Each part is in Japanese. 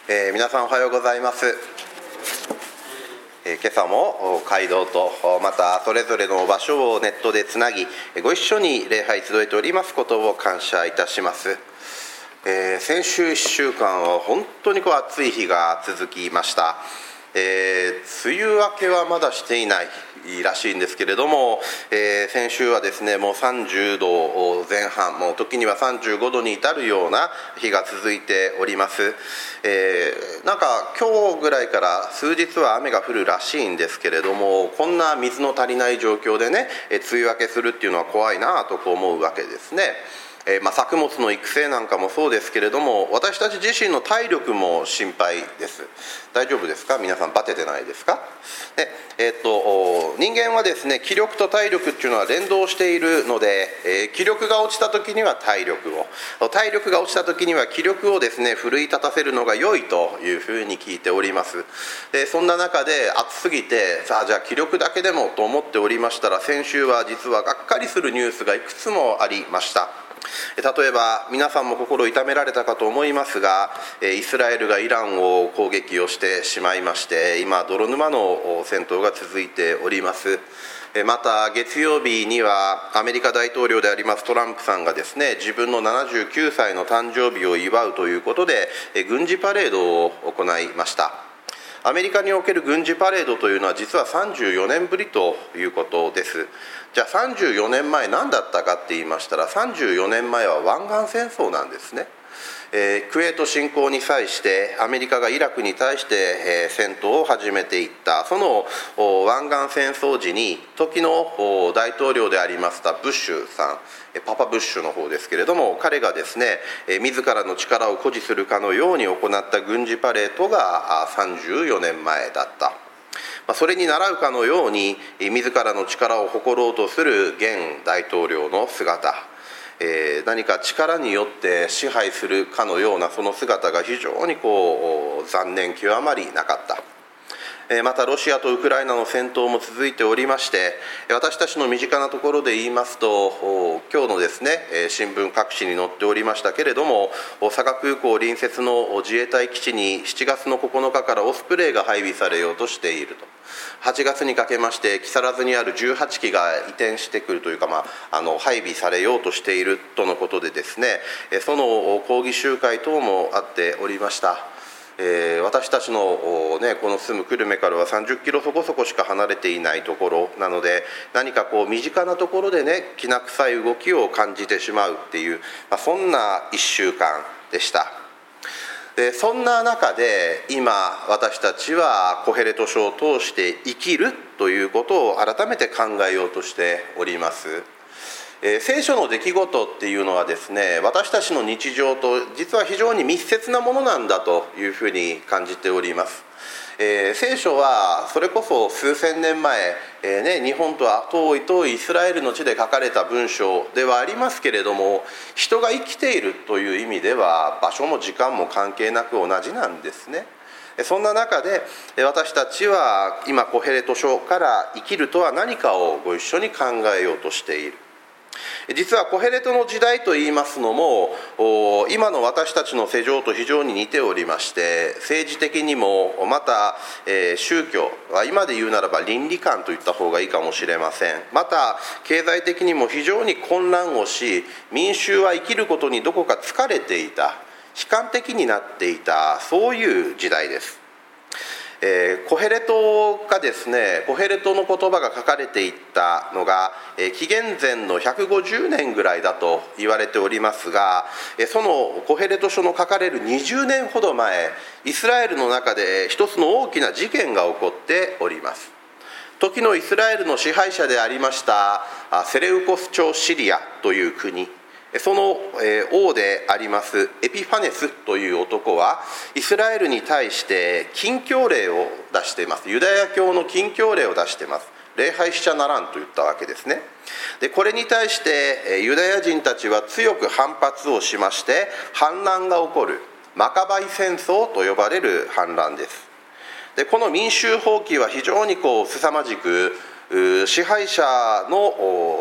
皆さんおはようございます。今朝も街道とまたそれぞれの場所をネットでつなぎ、ご一緒に礼拝集えておりますことを感謝いたします。先週1週間は本当に暑い日が続きました。梅雨明けはまだしていないらしいんですけれども、先週はですね、もう30度前半、もう時には35度に至るような日が続いております。なんか今日ぐらいから数日は雨が降るらしいんですけれども、こんな水の足りない状況でね、梅雨明けするっていうのは怖いなと思うわけですね。作物の育成なんかもそうですけれども、私たち自身の体力も心配です。大丈夫ですか？皆さんバテてないですか？人間はですね、気力と体力っていうのは連動しているので、気力が落ちた時には体力を、体力が落ちた時には気力をですね、奮い立たせるのが良いというふうに聞いております。そんな中で暑すぎて、じゃあ気力だけでもと思っておりましたら、先週は実はがっかりするニュースがいくつもありました。例えば皆さんも心痛められたかと思いますが、イスラエルがイランを攻撃をしてしまいまして、今泥沼の戦闘が続いております。また月曜日にはアメリカ大統領でありますトランプさんがですね、自分の79歳の誕生日を祝うということで軍事パレードを行いました。アメリカにおける軍事パレードというのは実は34年ぶりということです。じゃあ34年前何だったかって言いましたら、34年前は湾岸戦争なんですね。クウェート侵攻に際してアメリカがイラクに対して戦闘を始めていった、その湾岸戦争時に時の大統領でありましたブッシュさん、パパブッシュの方ですけれども、彼がですね、自らの力を誇示するかのように行った軍事パレードが34年前だった。それに倣うかのように自らの力を誇ろうとする現大統領の姿、何か力によって支配するかのようなその姿が非常に残念極まりなかった。またロシアとウクライナの戦闘も続いておりまして、私たちの身近なところで言いますと、今日のですね、新聞各紙に載っておりましたけれども、佐賀空港隣接の自衛隊基地に7月の9日からオスプレイが配備されようとしていると。8月にかけまして木更津にある18機が移転してくるというか、配備されようとしているとのことでですね、その抗議集会等もあっておりました。私たちの、この住む久留米からは30キロそこそこしか離れていないところなので、何か身近なところでね、きな臭い動きを感じてしまうっていう、そんな1週間でした。そんな中で今私たちはコヘレト書を通して生きるということを改めて考えようとしております。聖書の出来事っていうのはですね、私たちの日常と実は非常に密接なものなんだというふうに感じております。聖書はそれこそ数千年前、日本とは遠いイスラエルの地で書かれた文章ではありますけれども、人が生きているという意味では場所も時間も関係なく同じなんですね。そんな中で私たちは今コヘレト書から生きるとは何かをご一緒に考えようとしている。実はコヘレトの時代といいますのも、今の私たちの世情と非常に似ておりまして、政治的にもまた、宗教は今で言うならば倫理観といった方がいいかもしれません。また経済的にも非常に混乱をし、民衆は生きることにどこか疲れていた、悲観的になっていた、そういう時代です。コヘレトがですね、コヘレトの言葉が書かれていったのが紀元前の150年ぐらいだと言われておりますが、そのコヘレト書の書かれる20年ほど前、イスラエルの中で一つの大きな事件が起こっております。時のイスラエルの支配者でありましたセレウコス朝シリアという国、その王でありますエピファネスという男はイスラエルに対して禁教令を出しています。ユダヤ教の禁教令を出しています。礼拝しちゃならんと言ったわけですね。でこれに対してユダヤ人たちは強く反発をしまして、反乱が起こるマカバイ戦争と呼ばれる反乱です。でこの民衆蜂起は非常に凄まじく、支配者の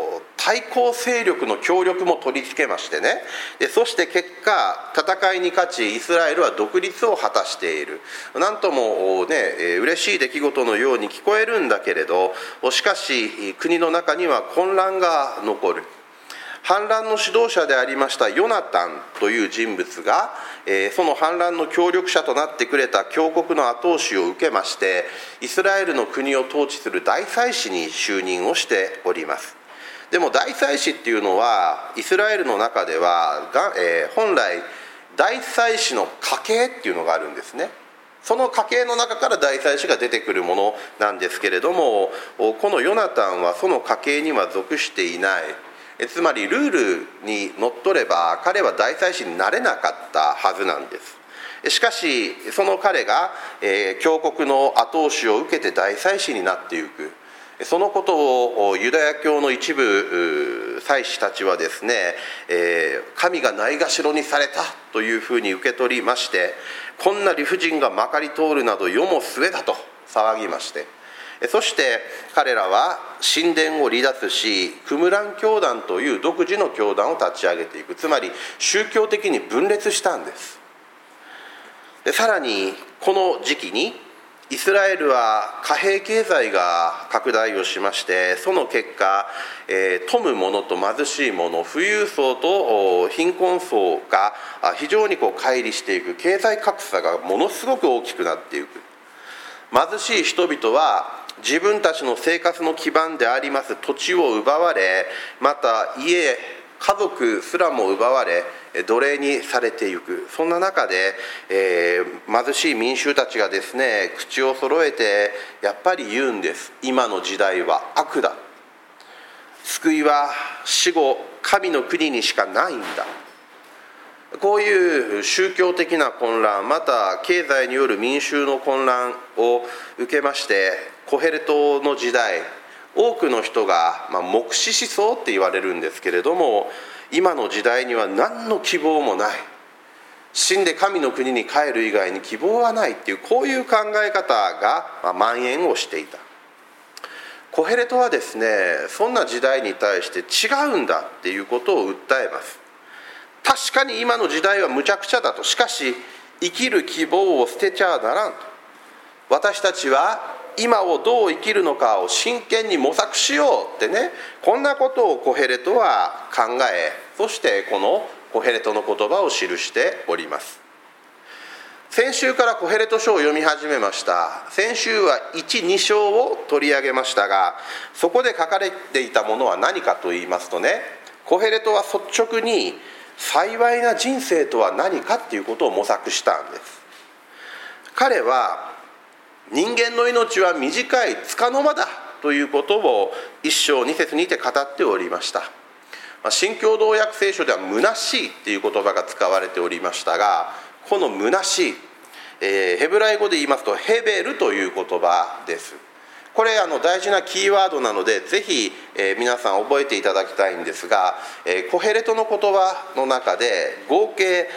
対抗勢力の協力も取り付けましてね、そして結果戦いに勝ちイスラエルは独立を果たしている。なんともね、嬉しい出来事のように聞こえるんだけれど、しかし国の中には混乱が残る。反乱の指導者でありましたヨナタンという人物が、その反乱の協力者となってくれた強国の後押しを受けまして、イスラエルの国を統治する大祭司に就任をしております。でも大祭司っていうのはイスラエルの中では、本来大祭司の家系っていうのがあるんですね。その家系の中から大祭司が出てくるものなんですけれども、このヨナタンはその家系には属していない。つまりルールにのっとれば彼は大祭司になれなかったはずなんです。しかしその彼が、強国の後押しを受けて大祭司になっていく、そのことをユダヤ教の一部祭司たちはですね、神がないがしろにされたというふうに受け取りまして、こんな理不尽がまかり通るなど世も末だと騒ぎまして、そして彼らは神殿を離脱し、クムラン教団という独自の教団を立ち上げていく。つまり宗教的に分裂したんです。でさらにこの時期にイスラエルは貨幣経済が拡大をしまして、その結果、富む者と貧しい者、富裕層と貧困層が非常に乖離していく。経済格差がものすごく大きくなっていく。貧しい人々は自分たちの生活の基盤であります土地を奪われ、また家族すらも奪われ奴隷にされていく。そんな中で、貧しい民衆たちがですね、口を揃えてやっぱり言うんです。今の時代は悪だ。救いは死後神の国にしかないんだ。こういう宗教的な混乱、また経済による民衆の混乱を受けまして、コヘレトの時代、多くの人が、黙示思想って言われるんですけれども、今の時代には何の希望もない、死んで神の国に帰る以外に希望はないっていう、こういう考え方が蔓延をしていた。コヘレトはですね、そんな時代に対して違うんだっていうことを訴えます。確かに今の時代はむちゃくちゃだと。しかし生きる希望を捨てちゃならんと。私たちは今をどう生きるのかを真剣に模索しようってね、こんなことをコヘレトは考え、そしてこのコヘレトの言葉を記しております。先週からコヘレト書を読み始めました。先週は1、2章を取り上げましたが、そこで書かれていたものは何かと言いますとね、コヘレトは率直に幸いな人生とは何かっていうことを模索したんです。彼は人間の命は短い束の間だということを1章2節にて語っておりました。新共同訳聖書では虚しいっていう言葉が使われておりましたが、この虚しい、ヘブライ語で言いますとヘベルという言葉です。これ大事なキーワードなので、ぜひ、皆さん覚えていただきたいんですが、コヘレトの言葉の中で合計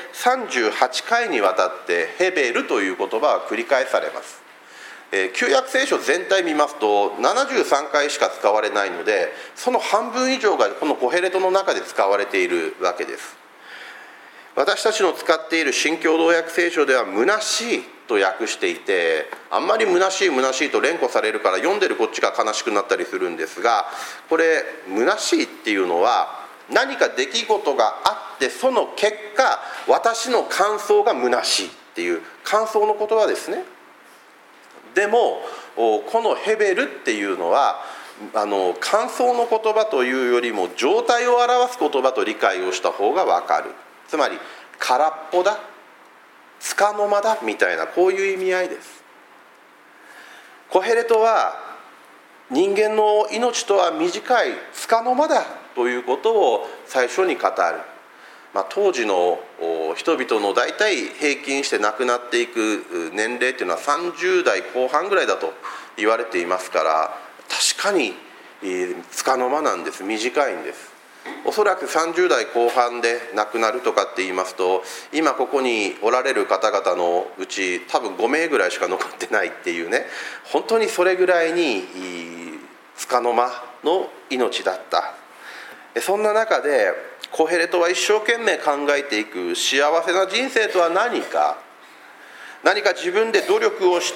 38回にわたってヘベルという言葉は繰り返されます。旧約聖書全体見ますと73回しか使われないので、その半分以上がこのコヘレトの中で使われているわけです。私たちの使っている新共同訳聖書では虚しいと訳していて、あんまり虚しい虚しいと連呼されるから読んでるこっちが悲しくなったりするんですが、これ虚しいっていうのは何か出来事があって、その結果私の感想が虚しいっていう感想の言葉ですね。でもこのヘベルっていうのは感想の言葉というよりも状態を表す言葉と理解をした方が分かる。つまり空っぽだ、束の間だみたいな、こういう意味合いです。コヘレトは人間の命とは短い束の間だということを最初に語る。当時の人々の大体平均して亡くなっていく年齢というのは30代後半ぐらいだと言われていますから、確かに束の間なんです。短いんです。おそらく30代後半で亡くなるとかって言いますと、今ここにおられる方々のうち多分5名ぐらいしか残ってないっていうね、本当にそれぐらいに束の間の命だった。 そんな中でコヘレトは一生懸命考えていく幸せな人生とは何か自分で努力をして、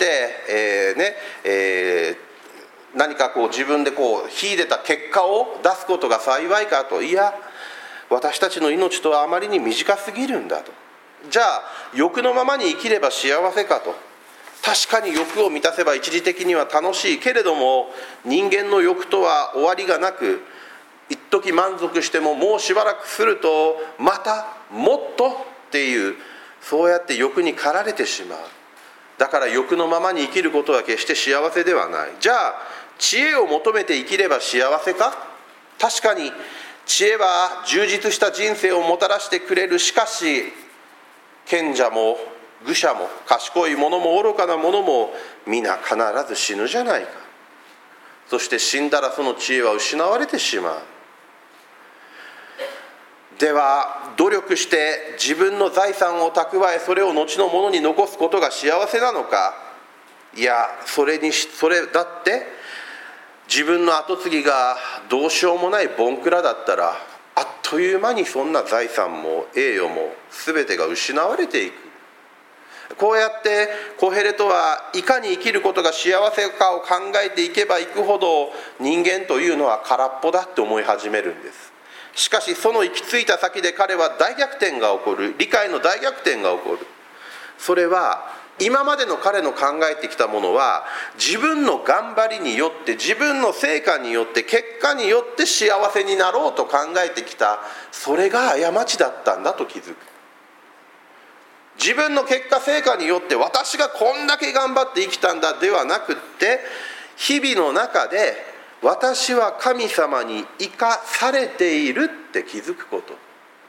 何か自分で秀でた結果を出すことが幸いかと。いや、私たちの命とはあまりに短すぎるんだと。じゃあ欲のままに生きれば幸せかと。確かに欲を満たせば一時的には楽しいけれども、人間の欲とは終わりがなく、一時満足してももうしばらくするとまたもっとっていう、そうやって欲に駆られてしまう。だから欲のままに生きることは決して幸せではない。じゃあ知恵を求めて生きれば幸せか。確かに知恵は充実した人生をもたらしてくれる。しかし賢者も愚者も賢い者も愚かな者も皆必ず死ぬじゃないか。そして死んだらその知恵は失われてしまう。では努力して自分の財産を蓄え、それを後のものに残すことが幸せなのか。いや、それだって自分の跡継ぎがどうしようもないボンクラだったら、あっという間にそんな財産も栄誉も全てが失われていく。こうやってコヘレトはいかに生きることが幸せかを考えていけばいくほど、人間というのは空っぽだって思い始めるんです。しかしその行き着いた先で彼は大逆転が起こる。理解の大逆転が起こる。それは今までの彼の考えてきたものは、自分の頑張りによって、自分の成果によって、結果によって幸せになろうと考えてきた、それが過ちだったんだと気づく。自分の結果成果によって私がこんだけ頑張って生きたんだではなくって、日々の中で私は神様に生かされているって気づくこと、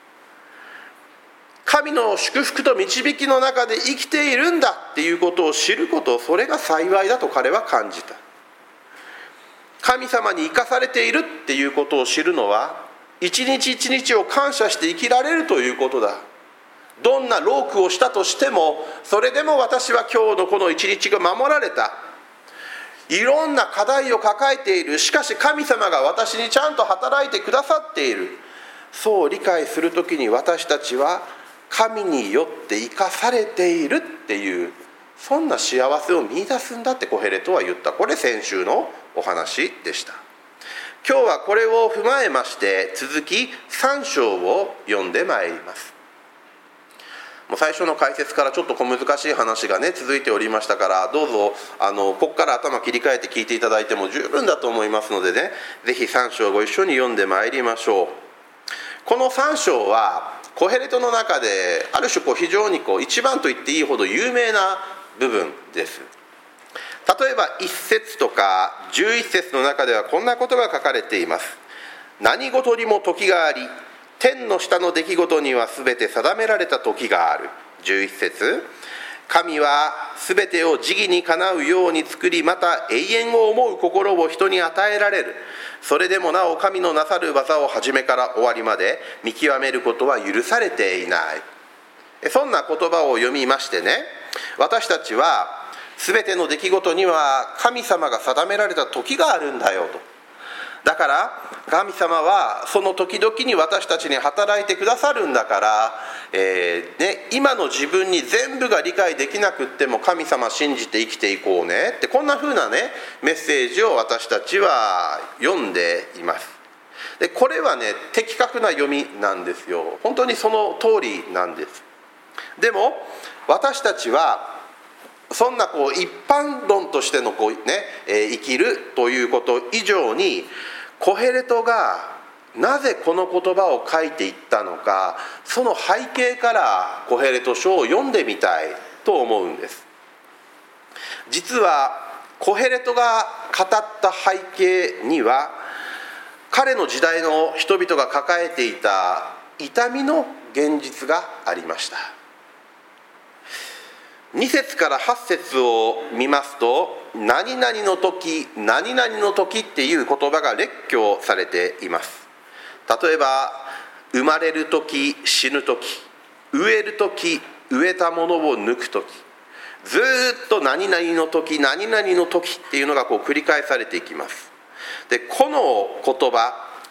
神の祝福と導きの中で生きているんだっていうことを知ること、それが幸いだと彼は感じた。神様に生かされているっていうことを知るのは、一日一日を感謝して生きられるということだ。どんな労苦をしたとしても、それでも私は今日のこの一日が守られた。いろんな課題を抱えている。しかし神様が私にちゃんと働いてくださっている。そう理解するときに、私たちは神によって生かされているっていう、そんな幸せを見出すんだってコヘレトは言った。これ先週のお話でした。今日はこれを踏まえまして、続き3章を読んでまいります。もう最初の解説からちょっと小難しい話が続いておりましたから、どうぞここから頭切り替えて聞いていただいても十分だと思いますのでね、ぜひ3章をご一緒に読んでまいりましょう。この3章はコヘレトの中である種非常に一番と言っていいほど有名な部分です。例えば1節とか11節の中ではこんなことが書かれています。何事にも時があり、天の下の出来事にはすべて定められた時がある。11節、神はすべてを時義にかなうように作り、また永遠を思う心を人に与えられる。それでもなお神のなさる技を初めから終わりまで見極めることは許されていない。そんな言葉を読みましてね、私たちはすべての出来事には神様が定められた時があるんだよと。だから神様はその時々に私たちに働いてくださるんだから、今の自分に全部が理解できなくっても神様信じて生きていこうねって、こんな風なメッセージを私たちは読んでいます。でこれは的確な読みなんですよ。本当にその通りなんです。でも私たちはそんな一般論としての生きるということ以上に、コヘレトがなぜこの言葉を書いていったのか、その背景からコヘレト書を読んでみたいと思うんです。実はコヘレトが語った背景には、彼の時代の人々が抱えていた痛みの現実がありました。2節から8節を見ますと、何々の時、何々の時っていう言葉が列挙されています。例えば、生まれる時、死ぬ時、植える時、植えたものを抜く時、ずっと何々の時、何々の時っていうのが繰り返されていきます。でこの言葉、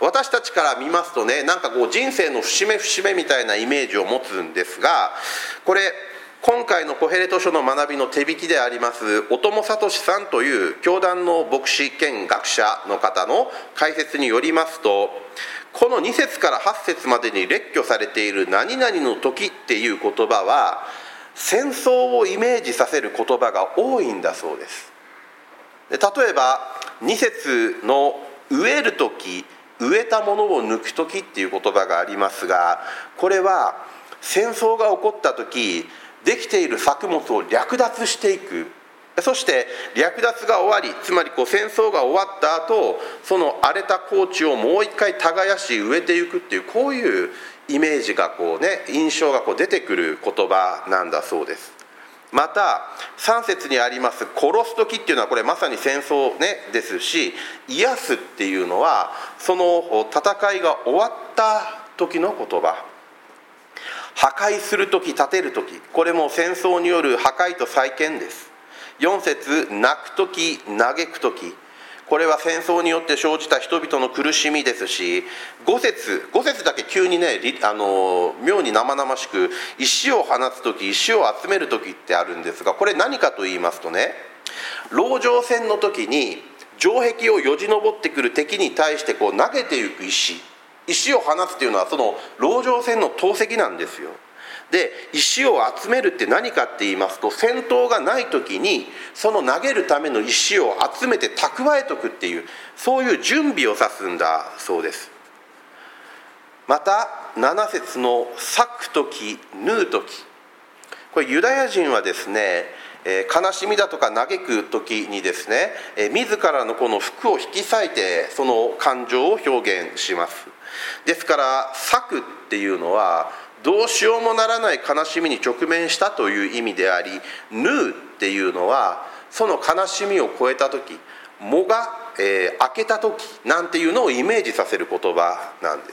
私たちから見ますとね、なんかこう人生の節目節目みたいなイメージを持つんですが、これ今回のコヘレト書の学びの手引きであります小友聡さんという教団の牧師兼学者の方の解説によりますと、この2節から8節までに列挙されている何々の時っていう言葉は戦争をイメージさせる言葉が多いんだそうです。で、例えば2節の植える時、植えたものを抜く時っていう言葉がありますが、これは戦争が起こった時できている作物を略奪していく、そして略奪が終わり、つまり戦争が終わった後、その荒れた耕地をもう一回耕し植えていくっていう、こういうイメージが印象が出てくる言葉なんだそうです。また3節にあります殺す時っていうのは、これまさに戦争ですし、癒すっていうのはその戦いが終わった時の言葉。破壊する時、建てる時、これも戦争による破壊と再建です。4節泣く時、嘆く時、これは戦争によって生じた人々の苦しみですし、5節だけ急に妙に生々しく、石を放つ時、石を集める時ってあるんですが、これ何かと言いますとね、籠城戦の時に城壁をよじ登ってくる敵に対して投げていく石を放つというのはその籠城戦の投石なんですよ。で、石を集めるって何かって言いますと、戦闘がない時にその投げるための石を集めて蓄えとくっていう、そういう準備を指すんだそうです。また7節の裂く時、縫う時、これユダヤ人はですね、悲しみだとか嘆く時にですね、自らのこの服を引き裂いてその感情を表現します。ですから裂くっていうのはどうしようもならない悲しみに直面したという意味であり、縫うっていうのはその悲しみを超えた時、藻が、開けた時なんていうのをイメージさせる言葉なんです。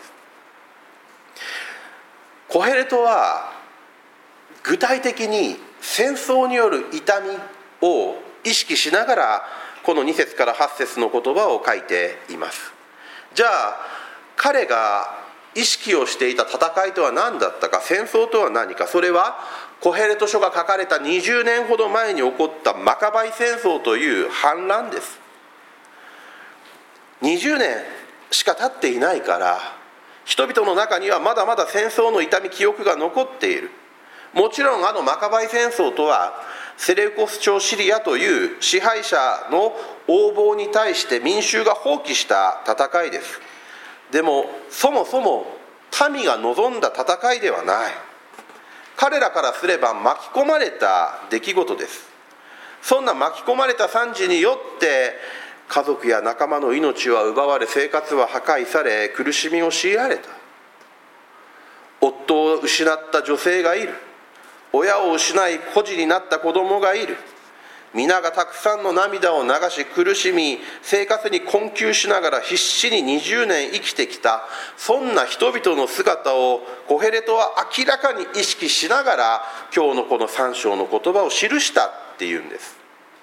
コヘレトは具体的に戦争による痛みを意識しながらこの2節から8節の言葉を書いています。じゃあ彼が意識をしていた戦いとは何だったか、戦争とは何か、それはコヘレト書が書かれた20年ほど前に起こったマカバイ戦争という反乱です。20年しか経っていないから、人々の中にはまだまだ戦争の痛み、記憶が残っている。もちろんマカバイ戦争とはセレウコス朝シリアという支配者の横暴に対して民衆が放棄した戦いです。でもそもそも民が望んだ戦いではない。彼らからすれば巻き込まれた出来事です。そんな巻き込まれた惨事によって家族や仲間の命は奪われ、生活は破壊され、苦しみを強いられた。夫を失った女性がいる。親を失い孤児になった子供がいる。皆がたくさんの涙を流し苦しみ、生活に困窮しながら必死に20年生きてきた、そんな人々の姿をコヘレトは明らかに意識しながら今日のこの3章の言葉を記したっていうんです。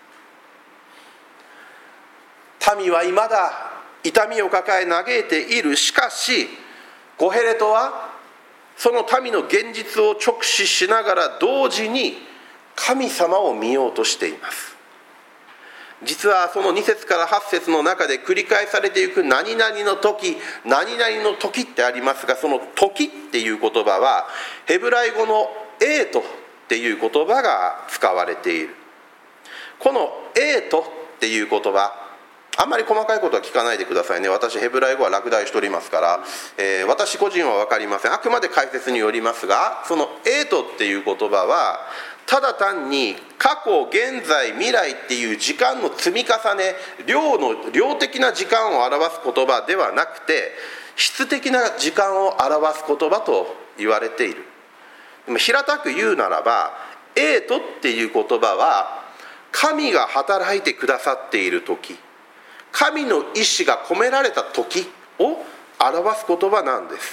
民は未だ痛みを抱え嘆いている。しかしコヘレトはその民の現実を直視しながら同時に神様を見ようとしています。実はその2節から8節の中で繰り返されていく何々の時、何々の時ってありますが、その時っていう言葉はヘブライ語のエートっていう言葉が使われている。このエートっていう言葉、あんまり細かいことは聞かないでくださいね。私ヘブライ語は落第しておりますから、私個人は分かりません。あくまで解説によりますが、そのエートっていう言葉はただ単に過去、現在、未来っていう時間の積み重ね、量的な時間を表す言葉ではなくて、質的な時間を表す言葉と言われている。でも平たく言うならば、エートっていう言葉は神が働いてくださっている時、神の意志が込められた時を表す言葉なんです。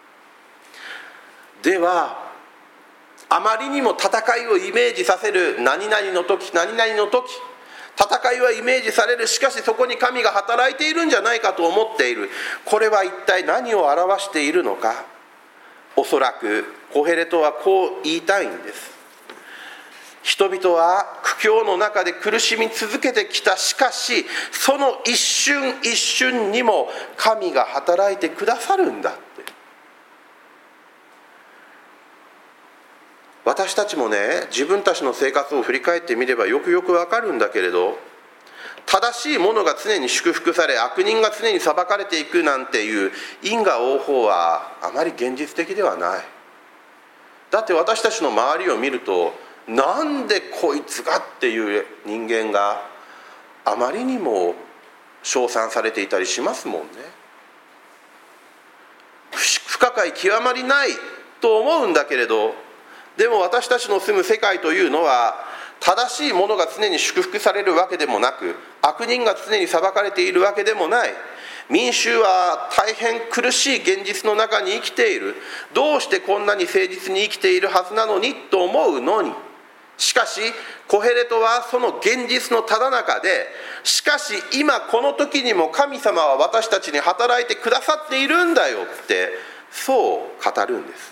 ではあまりにも戦いをイメージさせる何々の時、何々の時、 戦いはイメージされる。しかしそこに神が働いているんじゃないかと思っている。これは一体何を表しているのか。おそらくコヘレトはこう言いたいんです。人々は苦境の中で苦しみ続けてきた。しかしその一瞬一瞬にも神が働いてくださるんだって。私たちもね、自分たちの生活を振り返ってみればよくよくわかるんだけれど、正しいものが常に祝福され、悪人が常に裁かれていくなんていう因果応報はあまり現実的ではない。だって私たちの周りを見ると、なんでこいつがっていう人間があまりにも称賛されていたりしますもんね。不可解極まりないと思うんだけれど、でも私たちの住む世界というのは、正しいものが常に祝福されるわけでもなく、悪人が常に裁かれているわけでもない。民衆は大変苦しい現実の中に生きている。どうしてこんなに誠実に生きているはずなのにと思うのに、しかしコヘレトはその現実のただ中で、しかし今この時にも神様は私たちに働いてくださっているんだよって、そう語るんです。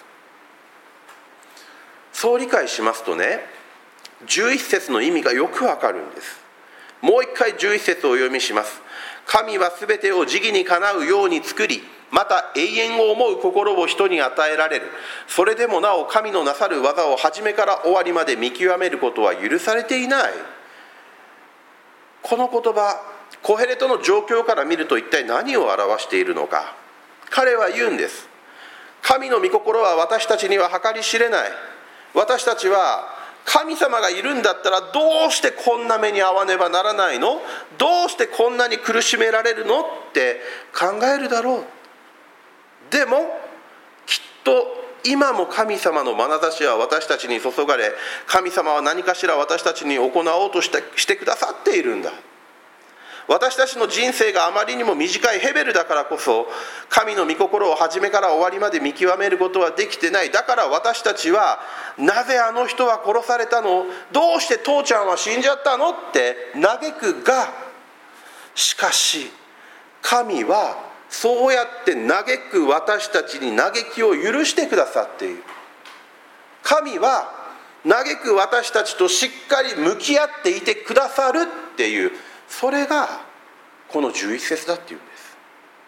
そう理解しますとね、11節の意味がよくわかるんです。もう一回11節をお読みします。神はすべてを時義にかなうように作り、また永遠を思う心を人に与えられる。それでもなお神のなさる技を初めから終わりまで見極めることは許されていない。この言葉、コヘレトの状況から見ると一体何を表しているのか。彼は言うんです。神の御心は私たちには計り知れない。私たちは神様がいるんだったら、どうしてこんな目に遭わねばならないの？どうしてこんなに苦しめられるの？って考えるだろう。でもきっと今も神様の眼差しは私たちに注がれ、神様は何かしら私たちに行おうとしてくださっているんだ。私たちの人生があまりにも短いヘベルだからこそ、神の御心を初めから終わりまで見極めることはできてない。だから私たちは、なぜあの人は殺されたの？どうして父ちゃんは死んじゃったの？って嘆くが、しかし神はそうやって嘆く私たちに嘆きを許してくださっている。神は嘆く私たちとしっかり向き合っていてくださるっていう、それがこの11節だっていうんです。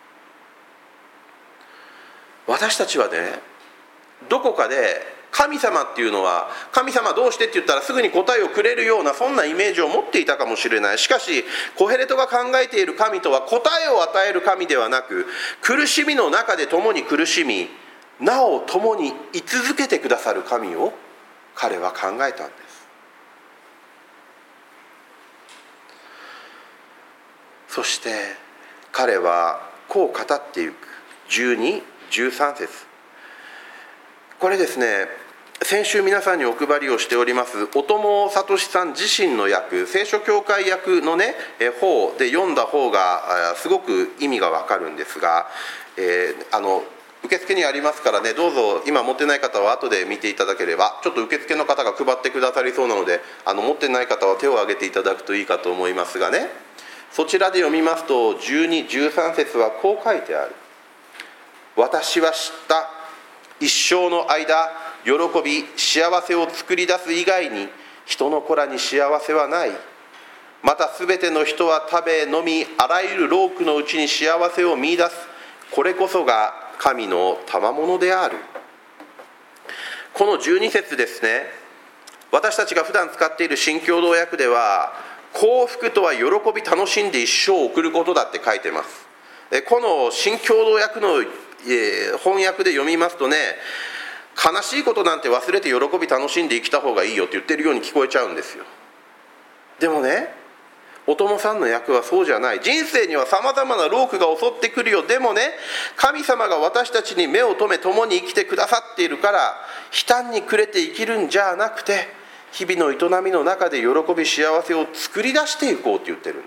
私たちはね、どこかで神様っていうのは、神様どうしてって言ったらすぐに答えをくれるような、そんなイメージを持っていたかもしれない。しかしコヘレトが考えている神とは、答えを与える神ではなく、苦しみの中で共に苦しみ、なお共に居続けてくださる神を彼は考えたんです。そして彼はこう語っていく。12、13節。これですね、先週皆さんにお配りをしております小友聡さん自身の訳、聖書教会訳のね方で読んだ方がすごく意味がわかるんですが、受付にありますからね、どうぞ今持ってない方は後で見ていただければ、ちょっと受付の方が配ってくださりそうなので、持ってない方は手を挙げていただくといいかと思いますがね、そちらで読みますと12、13節はこう書いてある。私は知った。一生の間喜び幸せを作り出す以外に人の子らに幸せはない。またすべての人は食べ飲み、あらゆる労苦のうちに幸せを見出す。これこそが神の賜物である。この12節ですね、私たちが普段使っている新共同訳では、幸福とは喜び楽しんで一生を送ることだって書いてます。この新共同訳の翻訳で読みますとね、悲しいことなんて忘れて喜び楽しんで生きた方がいいよって言ってるように聞こえちゃうんですよ。でもね、お友さんの訳はそうじゃない。人生にはさまざまな労苦が襲ってくるよ。でもね、神様が私たちに目を留め共に生きてくださっているから、悲嘆に暮れて生きるんじゃなくて、日々の営みの中で喜び幸せを作り出していこうって言ってるんです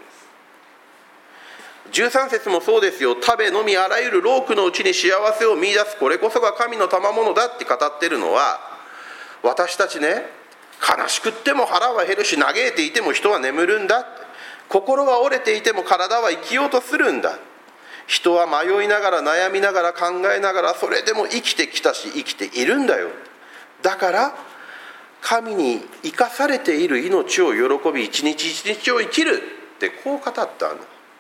。13節もそうですよ。食べ飲みあらゆる労苦のうちに幸せを見出す。これこそが神の賜物だって語ってるのは、私たちね、悲しくっても腹は減るし、嘆いていても人は眠るんだ。 心は折れていても体は生きようとするんだ。人は迷いながら悩みながら考えながらそれでも生きてきたし生きているんだよ。だから神に生かされている命を喜び一日一日を生きるってこう語ったんだ。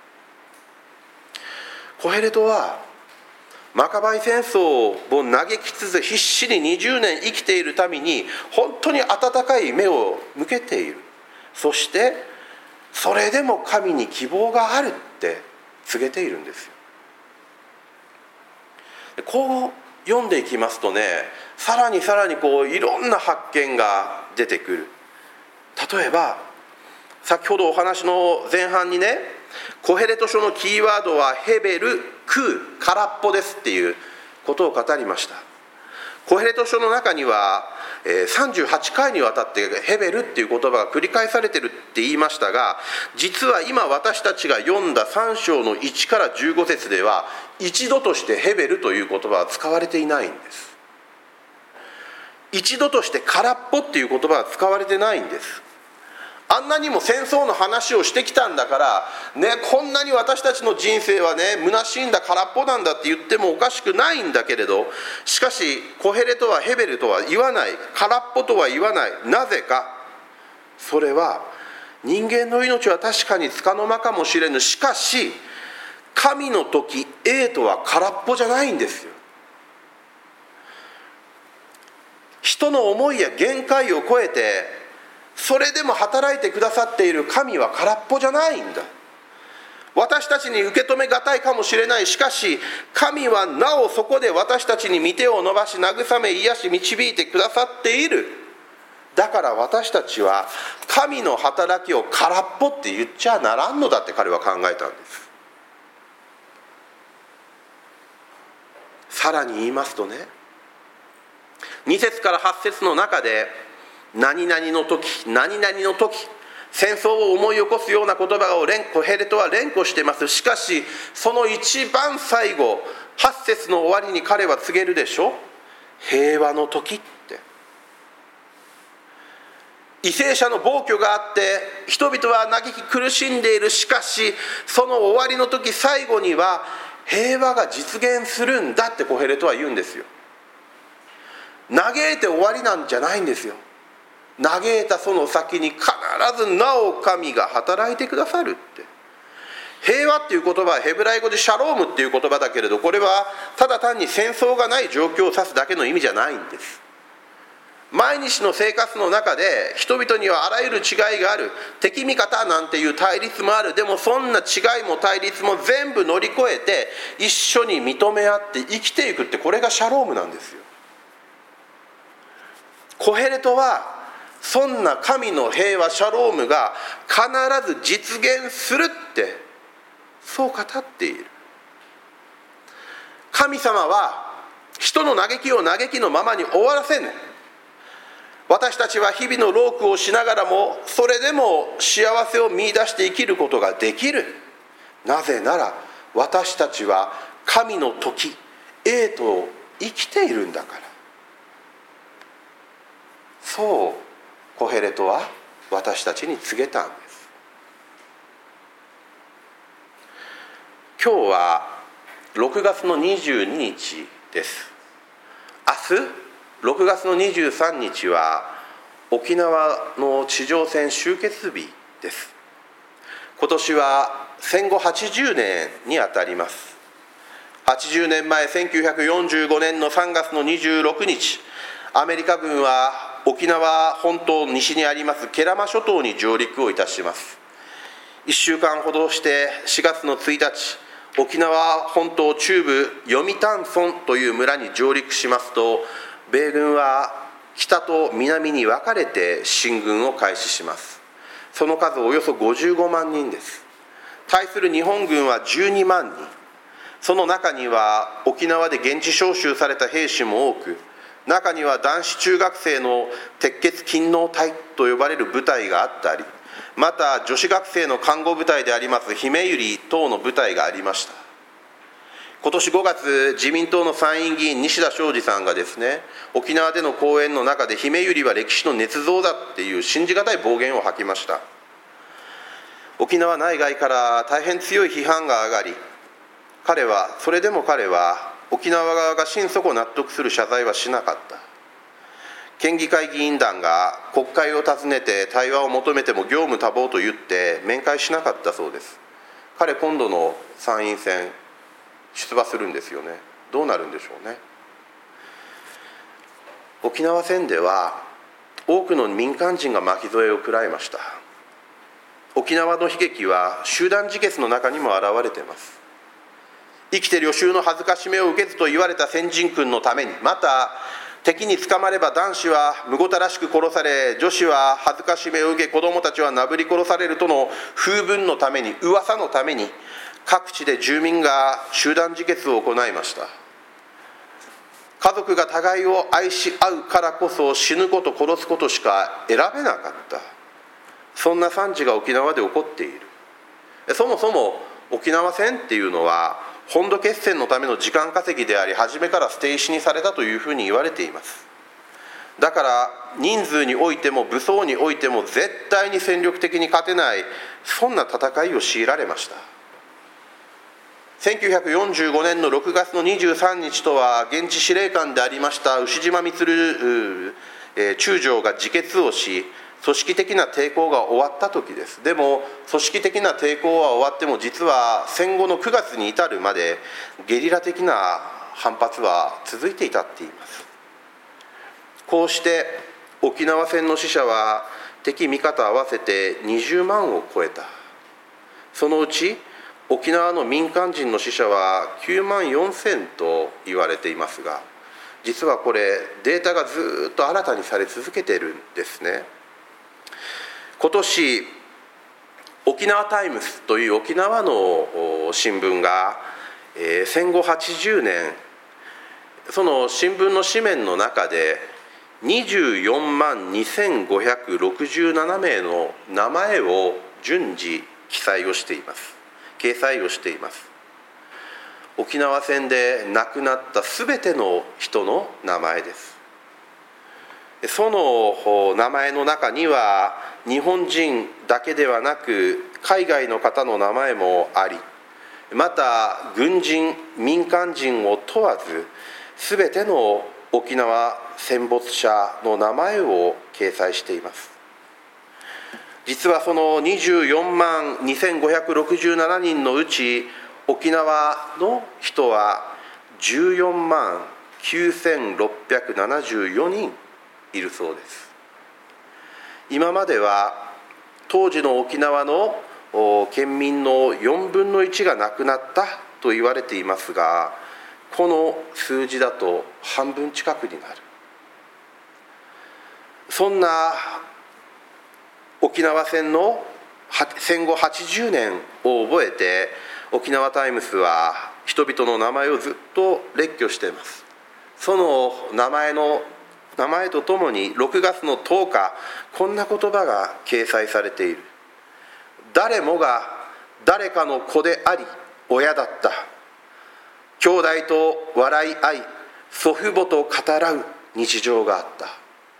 コヘレトはマカバイ戦争を嘆きつつ必死に20年生きているために本当に温かい目を向けている。そしてそれでも神に希望があるって告げているんですよ。こう読んでいきますとね、さらにこういろんな発見が出てくる。例えば先ほどお話の前半にね、コヘレト書のキーワードはヘベル、空、空っぽですっていうことを語りました。コヘレト書の中には38回にわたってヘベルっていう言葉が繰り返されてるって言いましたが、実は今私たちが読んだ3章の1から15節では一度としてヘベルという言葉は使われていないんです。一度として空っぽっていう言葉は使われてないんです。あんなにも戦争の話をしてきたんだからね、こんなに私たちの人生はね虚しいんだ、空っぽなんだって言ってもおかしくないんだけれど、しかしコヘレトはヘベルとは言わない、空っぽとは言わない。なぜか、それは人間の命は確かに束の間かもしれぬ。しかし神の時エイトは空っぽじゃないんですよ。人の思いや限界を超えてそれでも働いてくださっている神は空っぽじゃないんだ。私たちに受け止めがたいかもしれない。しかし神はなおそこで私たちに御手を伸ばし慰め癒し導いてくださっている。だから私たちは神の働きを空っぽって言っちゃならんのだって彼は考えたんです。さらに言いますとね、2節から8節の中で何々の時、何々の時、戦争を思い起こすような言葉をコヘレトは連呼しています。しかしその一番最後8節の終わりに彼は告げるでしょ。平和の時って。為政者の暴挙があって人々は嘆き苦しんでいる。しかしその終わりの時、最後には平和が実現するんだってコヘレトは言うんですよ。嘆いて終わりなんじゃないんですよ。嘆いたその先に必ずなお神が働いてくださるって。平和っていう言葉はヘブライ語でシャロームっていう言葉だけれど、これはただ単に戦争がない状況を指すだけの意味じゃないんです。毎日の生活の中で人々にはあらゆる違いがある。敵味方なんていう対立もある。でもそんな違いも対立も全部乗り越えて一緒に認め合って生きていくって、これがシャロームなんですよ。コヘレトはそんな神の平和シャロームが必ず実現するってそう語っている。神様は人の嘆きを嘆きのままに終わらせぬ。私たちは日々の労苦をしながらもそれでも幸せを見出して生きることができる。なぜなら私たちは神の時エイトを生きているんだから。そうコヘレトは私たちに告げたんです。今日は6月の22日です。明日6月の23日は沖縄の地上戦終結日です。今年は戦後80年にあたります。80年前1945年の3月の26日、アメリカ軍は沖縄本島西にあります慶良間諸島に上陸をいたします。1週間ほどして4月の1日、沖縄本島中部読谷村という村に上陸しますと、米軍は北と南に分かれて進軍を開始します。その数およそ55万人です。対する日本軍は12万人。その中には沖縄で現地召集された兵士も多く、中には男子中学生の鉄血勤王隊と呼ばれる部隊があったり、また女子学生の看護部隊でありますひめゆり等の部隊がありました。今年5月、自民党の参院議員西田昌司さんがですね、沖縄での講演の中でひめゆりは歴史の捏造だっていう信じがたい暴言を吐きました。 沖縄内外から大変強い批判が上がり、それでも彼は沖縄側が心底納得する謝罪はしなかった。県議会議員団が国会を訪ねて対話を求めても業務多忙と言って面会しなかったそうです。彼、今度の参院選出馬するんですよね。どうなるんでしょうね。沖縄戦では多くの民間人が巻き添えを食らいました。沖縄の悲劇は集団自決の中にも現れています。生きて旅衆の恥ずかしめを受けずと言われた先人君のために、また敵に捕まれば男子はむごたらしく殺され、女子は恥ずかしめを受け、子供たちはなぶり殺されるとの風聞のために、噂のために、各地で住民が集団自決を行いました。家族が互いを愛し合うからこそ死ぬこと殺すことしか選べなかった、そんな惨事が沖縄で起こっている。そもそも沖縄戦っていうのは本土決戦のための時間稼ぎであり、初めから捨て石にされたというふうに言われています。だから人数においても武装においても絶対に戦力的に勝てない、そんな戦いを強いられました。1945年の6月の23日とは、現地司令官でありました牛島満中将が自決をし、組織的な抵抗が終わった時です。でも組織的な抵抗は終わっても、実は戦後の9月に至るまでゲリラ的な反発は続いていたっています。こうして沖縄戦の死者は敵味方合わせて20万を超えた。そのうち沖縄の民間人の死者は9万4千と言われていますが、実はこれデータがずっと新たにされ続けているんですね。今年沖縄タイムスという沖縄の新聞が戦後80年、その新聞の紙面の中で24万2567名の名前を順次記載をしています。掲載をしています。沖縄戦で亡くなったすべての人の名前です。その名前の中には日本人だけではなく海外の方の名前もあり、また軍人民間人を問わずすべての沖縄戦没者の名前を掲載しています。実はその24万2567人のうち、沖縄の人は14万9674人いるそうです。今までは当時の沖縄の県民の4分の1が亡くなったと言われていますが、この数字だと半分近くになる。そんな沖縄戦の戦後80年を覚えて、沖縄タイムスは人々の名前をずっと列挙しています。その名前とともに6月の10日、こんな言葉が掲載されている。誰もが誰かの子であり親だった。兄弟と笑い合い、祖父母と語らう日常があった。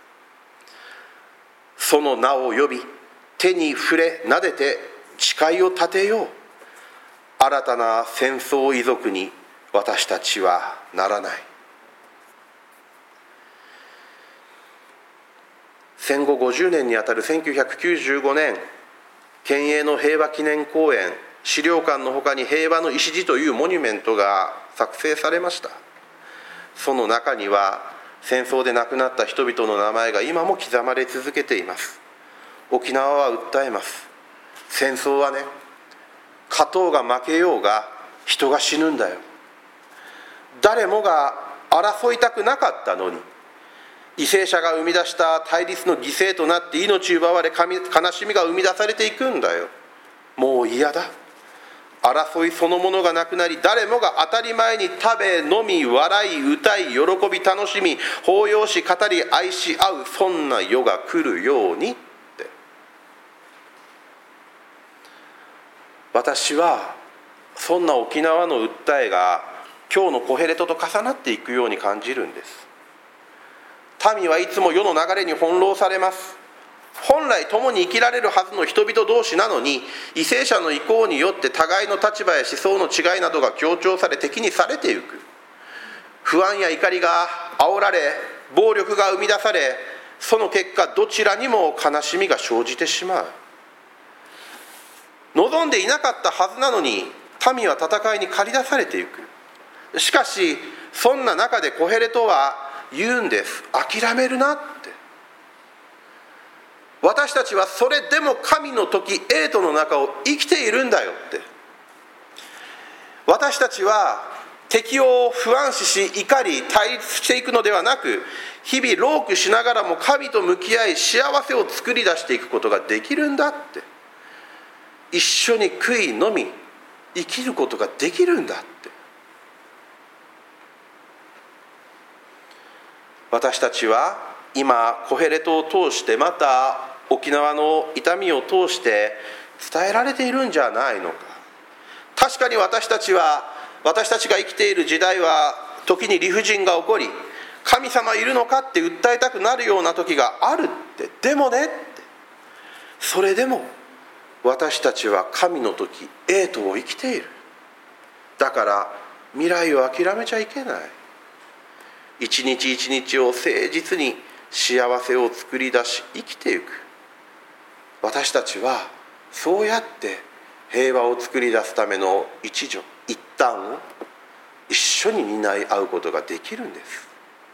その名を呼び、手に触れ撫でて誓いを立てよう。新たな戦争遺族に私たちはならない。戦後50年にあたる1995年、県営の平和記念公園資料館のほかに平和の礎というモニュメントが作成されました。その中には戦争で亡くなった人々の名前が今も刻まれ続けています。沖縄は訴えます。戦争はね、勝とうが負けようが人が死ぬんだよ。誰もが争いたくなかったのに、為政者が生み出した対立の犠牲となって命奪われ、悲しみが生み出されていくんだよ。もう嫌だ。争いそのものがなくなり、誰もが当たり前に食べ飲み笑い歌い喜び楽しみ抱擁し語り愛し合う、そんな世が来るようにって。私はそんな沖縄の訴えが今日のコヘレトと重なっていくように感じるんです。民はいつも世の流れに翻弄されます。 本来共に生きられるはずの人々同士なのに、為政者の意向によって互いの立場や思想の違いなどが強調され敵にされていく。不安や怒りが煽られ、暴力が生み出され、その結果どちらにも悲しみが生じてしまう。望んでいなかったはずなのに民は戦いに駆り出されていく。しかしそんな中でコヘレトは言うんです。諦めるなって。私たちはそれでも神の時エイトの中を生きているんだよって。私たちは敵を不安視し怒り対立していくのではなく、日々労苦しながらも神と向き合い幸せを作り出していくことができるんだって。一緒に悔いのみ生きることができるんだって。私たちは今コヘレトを通して、また沖縄の痛みを通して伝えられているんじゃないのか。確かに私たちが生きている時代は時に理不尽が起こり、神様いるのかって訴えたくなるような時があるって。でもねって、それでも私たちは神の時エイトを生きている。だから未来を諦めちゃいけない。一日一日を誠実に幸せを作り出し生きていく。私たちはそうやって平和を作り出すための一助一端を一緒に担い合うことができるんです。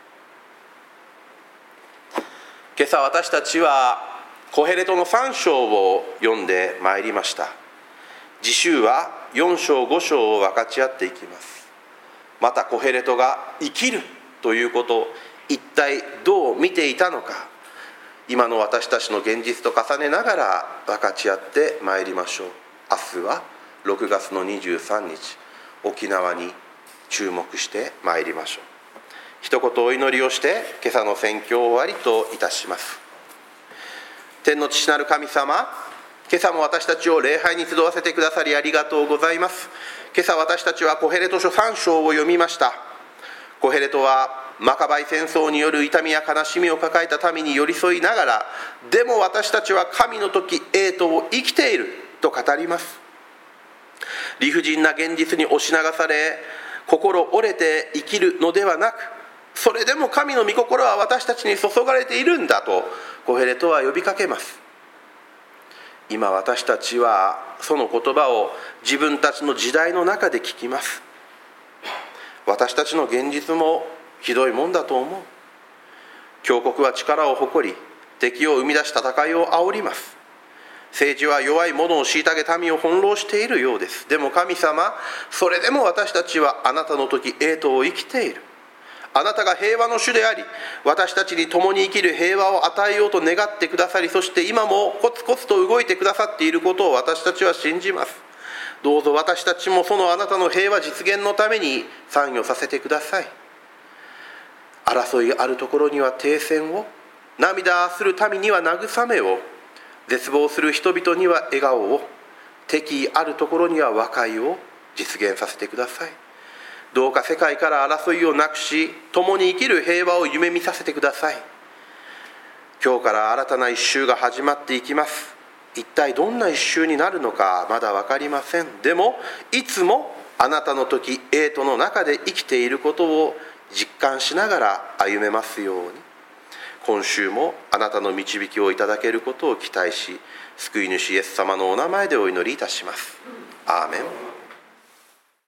今朝私たちはコヘレトの3章を読んでまいりました。次週は4章5章を分かち合っていきます。またコヘレトが生きるということを一体どう見ていたのか、今の私たちの現実と重ねながら分かち合ってまいりましょう。明日は6月の23日、沖縄に注目してまいりましょう。一言お祈りをして今朝の宣教を終わりといたします。天の父なる神様、今朝も私たちを礼拝に集わせてくださりありがとうございます。今朝私たちはコヘレト書3章を読みました。コヘレトはマカバイ戦争による痛みや悲しみを抱えた民に寄り添いながら、でも私たちは神の時エイトを生きていると語ります。理不尽な現実に押し流され心折れて生きるのではなく、それでも神の御心は私たちに注がれているんだとコヘレトは呼びかけます。今私たちはその言葉を自分たちの時代の中で聞きます。私たちの現実もひどいもんだと思う。強国は力を誇り、敵を生み出し戦いを煽ります。政治は弱い者を虐げ民を翻弄しているようです。でも神様、それでも私たちはあなたの時エイトを生きている。あなたが平和の主であり、私たちに共に生きる平和を与えようと願ってくださり、そして今もコツコツと動いてくださっていることを私たちは信じます。どうぞ私たちもそのあなたの平和実現のために参与させてください。争いがあるところには停戦を、涙する民には慰めを、絶望する人々には笑顔を、敵意あるところには和解を実現させてください。どうか世界から争いをなくし、共に生きる平和を夢見させてください。今日から新たな一週が始まっていきます。一体どんな一週になるのかまだ分かりません。でもいつもあなたの時エイトの中で生きていることを実感しながら歩めますように、今週もあなたの導きをいただけることを期待し、救い主イエス様のお名前でお祈りいたします。アーメン。